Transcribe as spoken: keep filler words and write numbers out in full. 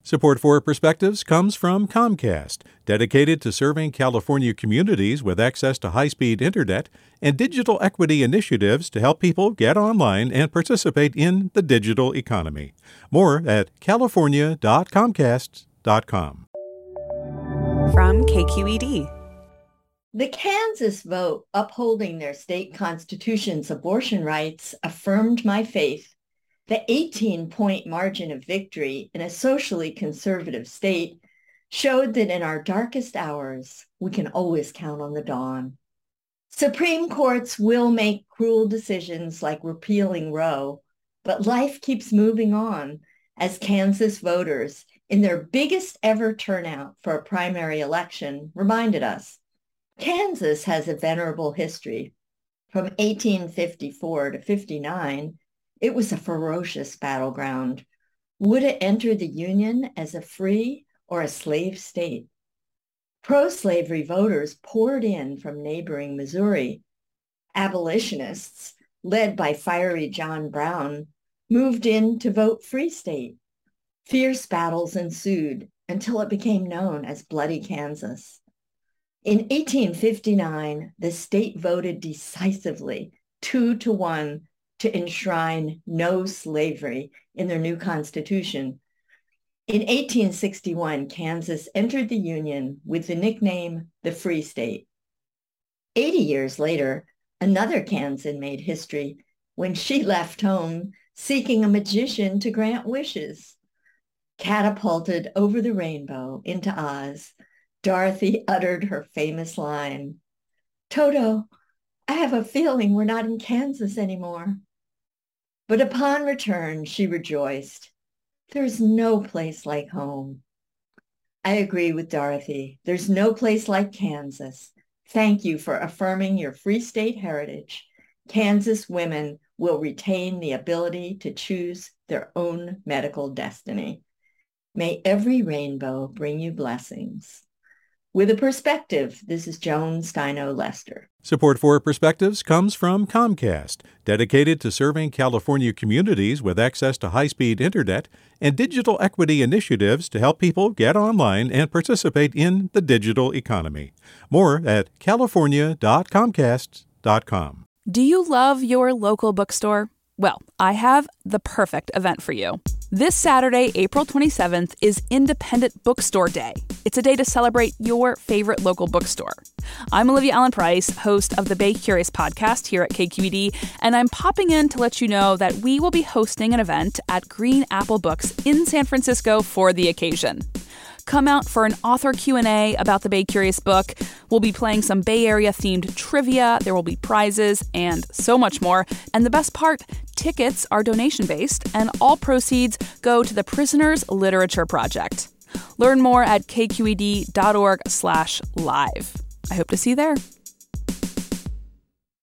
Support for Perspectives comes from Comcast, dedicated to serving California communities with access to high-speed internet and digital equity initiatives to help people get online and participate in the digital economy. More at california dot comcast dot com. From K Q E D. The Kansas vote upholding their state constitution's abortion rights affirmed my faith. The eighteen-point margin of victory in a socially conservative state showed that in our darkest hours, we can always count on the dawn. Supreme Courts will make cruel decisions like repealing Roe, but life keeps moving on as Kansas voters, in their biggest ever turnout for a primary election, reminded us. Kansas has a venerable history. From eighteen fifty-four to fifty-nine, it was a ferocious battleground. Would it enter the Union as a free or a slave state? Pro-slavery voters poured in from neighboring Missouri. Abolitionists, led by fiery John Brown, moved in to vote free state. Fierce battles ensued until it became known as Bloody Kansas. In eighteen fifty-nine, the state voted decisively, two to one, to enshrine no slavery in their new constitution. In eighteen sixty-one, Kansas entered the Union with the nickname the Free State. Eighty years later, another Kansan made history when she left home seeking a magician to grant wishes. Catapulted over the rainbow into Oz, Dorothy uttered her famous line, "Toto, I have a feeling we're not in Kansas anymore." But upon return, she rejoiced. There's no place like home. I agree with Dorothy. There's no place like Kansas. Thank you for affirming your Free State heritage. Kansas women will retain the ability to choose their own medical destiny. May every rainbow bring you blessings. With a perspective, this is Joan Steino Lester. Support for Perspectives comes from Comcast, dedicated to serving California communities with access to high-speed internet and digital equity initiatives to help people get online and participate in the digital economy. More at california dot comcast dot com. Do you love your local bookstore? Well, I have the perfect event for you. This Saturday, April twenty-seventh, is Independent Bookstore Day. It's a day to celebrate your favorite local bookstore. I'm Olivia Allen Price, host of the Bay Curious podcast here at K Q E D, and I'm popping in to let you know that we will be hosting an event at Green Apple Books in San Francisco for the occasion. Come out for an author Q and A about the Bay Curious book. We'll be playing some Bay Area-themed trivia. There will be prizes and so much more. And the best part, tickets are donation-based, and all proceeds go to the Prisoners Literature Project. Learn more at kqed dot org slash live. I hope to see you there.